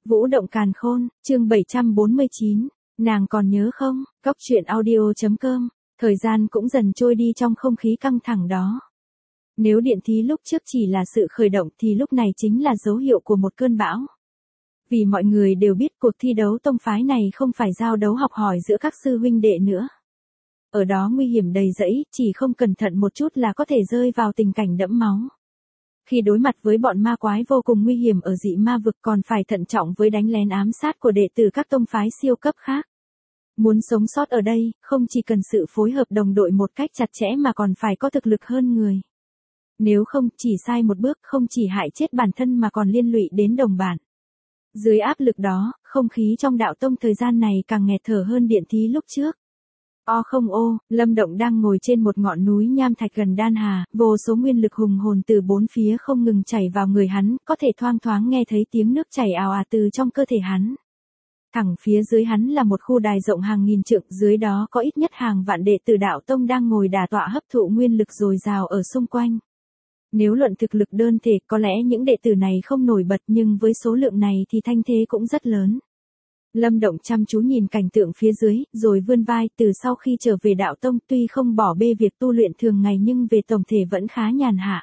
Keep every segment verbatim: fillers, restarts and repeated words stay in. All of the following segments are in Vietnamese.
Vũ động càn khôn, chương bảy trăm bốn mươi chín, nàng còn nhớ không, Cóc truyện audio.com, thời gian cũng dần trôi đi trong không khí căng thẳng đó. Nếu điện thí lúc trước chỉ là sự khởi động thì lúc này chính là dấu hiệu của một cơn bão. Vì mọi người đều biết cuộc thi đấu tông phái này không phải giao đấu học hỏi giữa các sư huynh đệ nữa. Ở đó nguy hiểm đầy rẫy, chỉ không cẩn thận một chút là có thể rơi vào tình cảnh đẫm máu. Khi đối mặt với bọn ma quái vô cùng nguy hiểm ở dị ma vực còn phải thận trọng với đánh lén ám sát của đệ tử các tông phái siêu cấp khác. Muốn sống sót ở đây, không chỉ cần sự phối hợp đồng đội một cách chặt chẽ mà còn phải có thực lực hơn người. Nếu không, chỉ sai một bước không chỉ hại chết bản thân mà còn liên lụy đến đồng bạn. Dưới áp lực đó, không khí trong đạo tông thời gian này càng nghẹt thở hơn điện thí lúc trước. O không ô, Lâm Động đang ngồi trên một ngọn núi nham thạch gần Đan Hà, vô số nguyên lực hùng hồn từ bốn phía không ngừng chảy vào người hắn, có thể thoang thoáng nghe thấy tiếng nước chảy ào ạt từ trong cơ thể hắn. Thẳng phía dưới hắn là một khu đài rộng hàng nghìn trượng, dưới đó có ít nhất hàng vạn đệ tử đạo tông đang ngồi đả tọa hấp thụ nguyên lực dồi dào ở xung quanh. Nếu luận thực lực đơn thể, có lẽ những đệ tử này không nổi bật nhưng với số lượng này thì thanh thế cũng rất lớn. Lâm Động chăm chú nhìn cảnh tượng phía dưới, rồi vươn vai, từ sau khi trở về đạo tông tuy không bỏ bê việc tu luyện thường ngày nhưng về tổng thể vẫn khá nhàn hạ.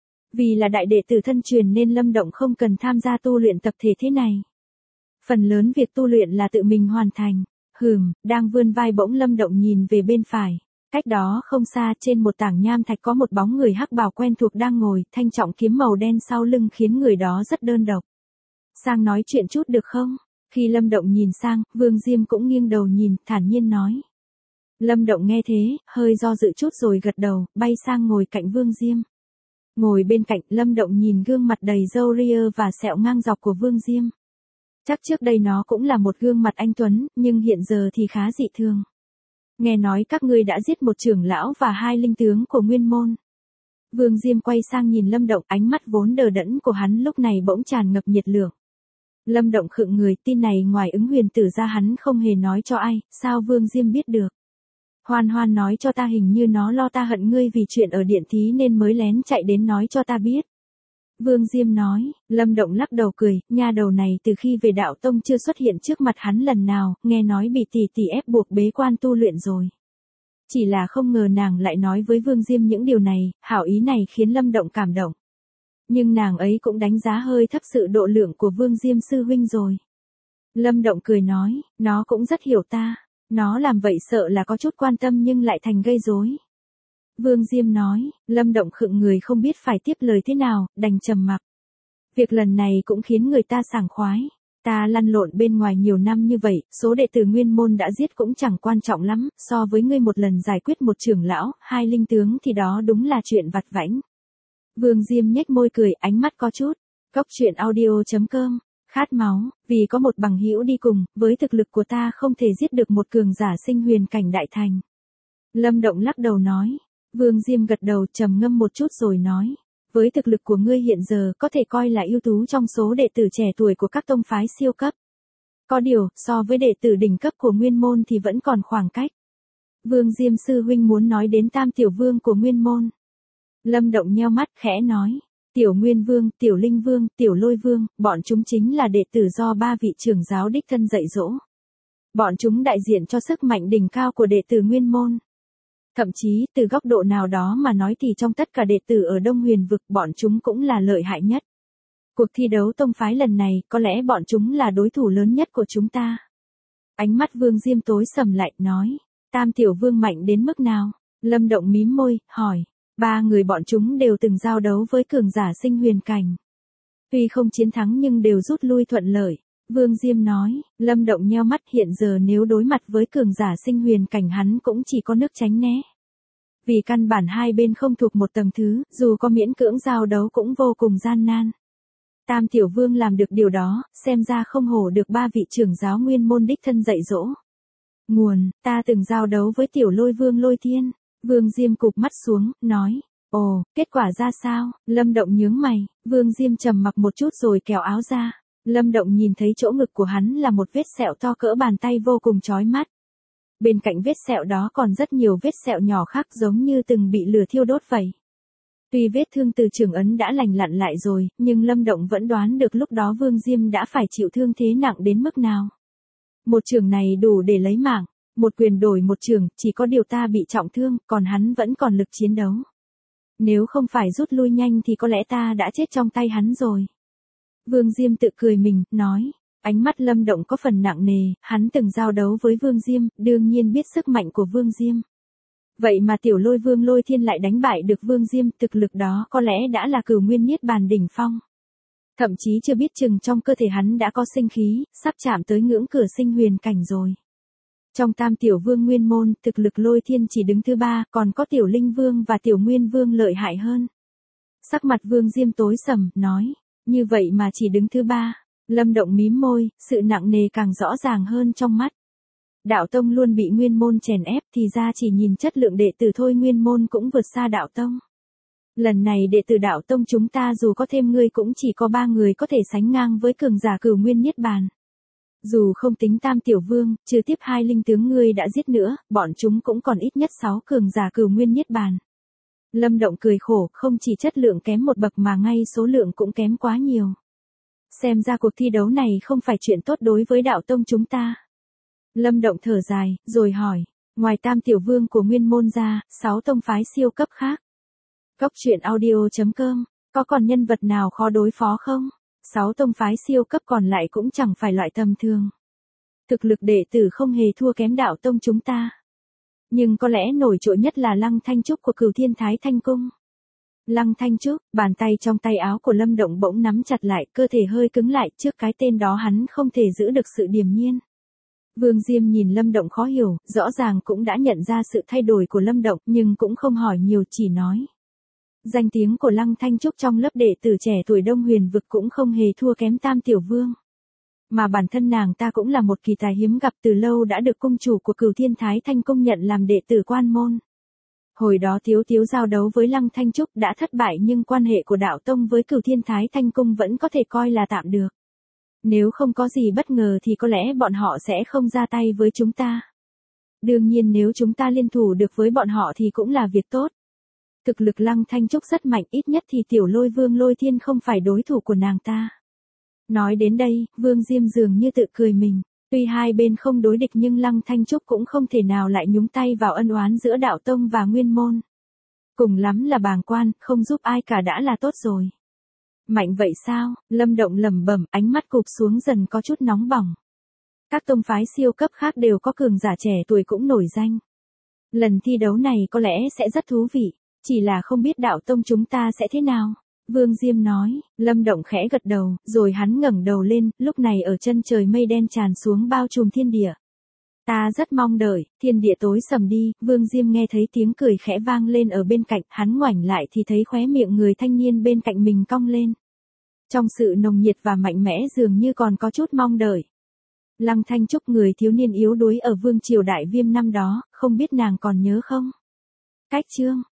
Vì là đại đệ tử thân truyền nên Lâm Động không cần tham gia tu luyện tập thể thế này. Phần lớn việc tu luyện là tự mình hoàn thành. Hừm, đang vươn vai bỗng Lâm Động nhìn về bên phải. Cách đó không xa trên một tảng nham thạch có một bóng người hắc bào quen thuộc đang ngồi, thanh trọng kiếm màu đen sau lưng khiến người đó rất đơn độc. Sang nói chuyện chút được không? Khi Lâm Động nhìn sang, Vương Diêm cũng nghiêng đầu nhìn, thản nhiên nói. Lâm Động nghe thế, hơi do dự chút rồi gật đầu, bay sang ngồi cạnh Vương Diêm. Ngồi bên cạnh, Lâm Động nhìn gương mặt đầy râu ria và sẹo ngang dọc của Vương Diêm. Chắc trước đây nó cũng là một gương mặt anh tuấn, nhưng hiện giờ thì khá dị thường. Nghe nói các ngươi đã giết một trưởng lão và hai linh tướng của nguyên môn. Vương Diêm quay sang nhìn Lâm Động, ánh mắt vốn đờ đẫn của hắn lúc này bỗng tràn ngập nhiệt lượng. Lâm Động khựng người, tin này ngoài ứng huyền tử ra hắn không hề nói cho ai, sao Vương Diêm biết được. Hoan Hoan nói cho ta, hình như nó lo ta hận ngươi vì chuyện ở điện thí nên mới lén chạy đến nói cho ta biết. Vương Diêm nói, Lâm Động lắc đầu cười, nha đầu này từ khi về đạo tông chưa xuất hiện trước mặt hắn lần nào, nghe nói bị tỷ tỷ ép buộc bế quan tu luyện rồi. Chỉ là không ngờ nàng lại nói với Vương Diêm những điều này, hảo ý này khiến Lâm Động cảm động. Nhưng nàng ấy cũng đánh giá hơi thấp sự độ lượng của Vương Diêm sư huynh rồi. Lâm Động cười nói, nó cũng rất hiểu ta, nó làm vậy sợ là có chút quan tâm nhưng lại thành gây rối. Vương Diêm nói, Lâm Động khựng người không biết phải tiếp lời thế nào, đành trầm mặc. Việc lần này cũng khiến người ta sảng khoái. Ta lăn lộn bên ngoài nhiều năm như vậy, số đệ tử nguyên môn đã giết cũng chẳng quan trọng lắm, so với ngươi một lần giải quyết một trưởng lão, hai linh tướng thì đó đúng là chuyện vặt vãnh. Vương Diêm nhếch môi cười, ánh mắt có chút. Cóc truyện audio.com, khát máu, vì có một bằng hữu đi cùng, với thực lực của ta không thể giết được một cường giả sinh huyền cảnh đại thành. Lâm Động lắc đầu nói. Vương Diêm gật đầu trầm ngâm một chút rồi nói. Với thực lực của ngươi hiện giờ có thể coi là ưu tú trong số đệ tử trẻ tuổi của các tông phái siêu cấp. Có điều, so với đệ tử đỉnh cấp của nguyên môn thì vẫn còn khoảng cách. Vương Diêm sư huynh muốn nói đến tam tiểu vương của nguyên môn. Lâm Động nheo mắt khẽ nói. Tiểu Nguyên Vương, Tiểu Linh Vương, Tiểu Lôi Vương, bọn chúng chính là đệ tử do ba vị trưởng giáo đích thân dạy dỗ. Bọn chúng đại diện cho sức mạnh đỉnh cao của đệ tử nguyên môn. Thậm chí, từ góc độ nào đó mà nói thì trong tất cả đệ tử ở Đông Huyền vực bọn chúng cũng là lợi hại nhất. Cuộc thi đấu tông phái lần này, có lẽ bọn chúng là đối thủ lớn nhất của chúng ta. Ánh mắt Vương Diêm tối sầm lại, nói. Tam tiểu vương mạnh đến mức nào? Lâm Động mím môi, hỏi. Ba người bọn chúng đều từng giao đấu với cường giả sinh huyền cảnh. Tuy không chiến thắng nhưng đều rút lui thuận lợi. Vương Diêm nói, Lâm Động nheo mắt, hiện giờ nếu đối mặt với cường giả sinh huyền cảnh hắn cũng chỉ có nước tránh né. Vì căn bản hai bên không thuộc một tầng thứ, dù có miễn cưỡng giao đấu cũng vô cùng gian nan. Tam tiểu vương làm được điều đó, xem ra không hổ được ba vị trưởng giáo nguyên môn đích thân dạy dỗ. Nguồn, ta từng giao đấu với tiểu Lôi Vương Lôi Thiên. Vương Diêm cụp mắt xuống, nói. Ồ, kết quả ra sao? Lâm Động nhướng mày, Vương Diêm trầm mặc một chút rồi kéo áo ra. Lâm Động nhìn thấy chỗ ngực của hắn là một vết sẹo to cỡ bàn tay vô cùng chói mắt. Bên cạnh vết sẹo đó còn rất nhiều vết sẹo nhỏ khác giống như từng bị lửa thiêu đốt vậy. Tuy vết thương từ trường ấn đã lành lặn lại rồi, nhưng Lâm Động vẫn đoán được lúc đó Vương Diêm đã phải chịu thương thế nặng đến mức nào. Một trường này đủ để lấy mạng, một quyền đổi một trường, chỉ có điều ta bị trọng thương, còn hắn vẫn còn lực chiến đấu. Nếu không phải rút lui nhanh thì có lẽ ta đã chết trong tay hắn rồi. Vương Diêm tự cười mình, nói. Ánh mắt Lâm Động có phần nặng nề, hắn từng giao đấu với Vương Diêm, đương nhiên biết sức mạnh của Vương Diêm. Vậy mà tiểu Lôi Vương Lôi Thiên lại đánh bại được Vương Diêm, thực lực đó có lẽ đã là Cửu Nguyên Niết Bàn đỉnh phong. Thậm chí chưa biết chừng trong cơ thể hắn đã có sinh khí, sắp chạm tới ngưỡng cửa sinh huyền cảnh rồi. Trong Tam Tiểu Vương Nguyên Môn, thực lực Lôi Thiên chỉ đứng thứ ba, còn có Tiểu Linh Vương và Tiểu Nguyên Vương lợi hại hơn. Sắc mặt Vương Diêm tối sầm, nói, như vậy mà chỉ đứng thứ ba. Lâm Động mím môi, sự nặng nề càng rõ ràng hơn trong mắt. Đạo tông luôn bị Nguyên Môn chèn ép, thì ra chỉ nhìn chất lượng đệ tử thôi Nguyên Môn cũng vượt xa đạo tông. Lần này đệ tử đạo tông chúng ta dù có thêm ngươi cũng chỉ có ba người có thể sánh ngang với cường giả Cửu Nguyên Niết Bàn. Dù không tính Tam Tiểu Vương, trừ tiếp hai linh tướng ngươi đã giết nữa, bọn chúng cũng còn ít nhất sáu cường giả Cửu Nguyên Niết Bàn. Lâm Động cười khổ, không chỉ chất lượng kém một bậc mà ngay số lượng cũng kém quá nhiều. Xem ra cuộc thi đấu này không phải chuyện tốt đối với đạo tông chúng ta. Lâm Động thở dài, rồi hỏi, ngoài Tam Tiểu Vương của Nguyên Môn ra, sáu tông phái siêu cấp khác. Cốc truyện audio chấm com, có còn nhân vật nào khó đối phó không? Sáu tông phái siêu cấp còn lại cũng chẳng phải loại tầm thường. Thực lực đệ tử không hề thua kém đạo tông chúng ta. Nhưng có lẽ nổi trội nhất là Lăng Thanh Trúc của Cửu Thiên Thái Thanh Cung. Lăng Thanh Trúc, bàn tay trong tay áo của Lâm Động bỗng nắm chặt lại, cơ thể hơi cứng lại, trước cái tên đó hắn không thể giữ được sự điềm nhiên. Vương Diêm nhìn Lâm Động khó hiểu, rõ ràng cũng đã nhận ra sự thay đổi của Lâm Động, nhưng cũng không hỏi nhiều, chỉ nói. Danh tiếng của Lăng Thanh Trúc trong lớp đệ tử trẻ tuổi Đông Huyền vực cũng không hề thua kém Tam Tiểu Vương. Mà bản thân nàng ta cũng là một kỳ tài hiếm gặp, từ lâu đã được cung chủ của Cửu Thiên Thái Thanh Cung nhận làm đệ tử quan môn. Hồi đó Tiếu Tiếu giao đấu với Lăng Thanh Trúc đã thất bại, nhưng quan hệ của đạo tông với Cửu Thiên Thái Thanh Cung vẫn có thể coi là tạm được. Nếu không có gì bất ngờ thì có lẽ bọn họ sẽ không ra tay với chúng ta. Đương nhiên nếu chúng ta liên thủ được với bọn họ thì cũng là việc tốt. Thực lực Lăng Thanh Trúc rất mạnh, ít nhất thì tiểu Lôi Vương Lôi Thiên không phải đối thủ của nàng ta. Nói đến đây, Vương Diêm dường như tự cười mình. Tuy hai bên không đối địch nhưng Lăng Thanh Trúc cũng không thể nào lại nhúng tay vào ân oán giữa đạo tông và Nguyên Môn. Cùng lắm là bàng quan, không giúp ai cả đã là tốt rồi. Mạnh vậy sao? Lâm Động lẩm bẩm, ánh mắt cụp xuống dần có chút nóng bỏng. Các tông phái siêu cấp khác đều có cường giả trẻ tuổi cũng nổi danh. Lần thi đấu này có lẽ sẽ rất thú vị, chỉ là không biết đạo tông chúng ta sẽ thế nào. Vương Diêm nói, Lâm Động khẽ gật đầu, rồi hắn ngẩng đầu lên, lúc này ở chân trời mây đen tràn xuống bao trùm thiên địa. Ta rất mong đợi, thiên địa tối sầm đi, Vương Diêm nghe thấy tiếng cười khẽ vang lên ở bên cạnh, hắn ngoảnh lại thì thấy khóe miệng người thanh niên bên cạnh mình cong lên. Trong sự nồng nhiệt và mạnh mẽ dường như còn có chút mong đợi. Lăng Thanh Trúc, người thiếu niên yếu đuối ở Vương Triều Đại Viêm năm đó, không biết nàng còn nhớ không? Cách chương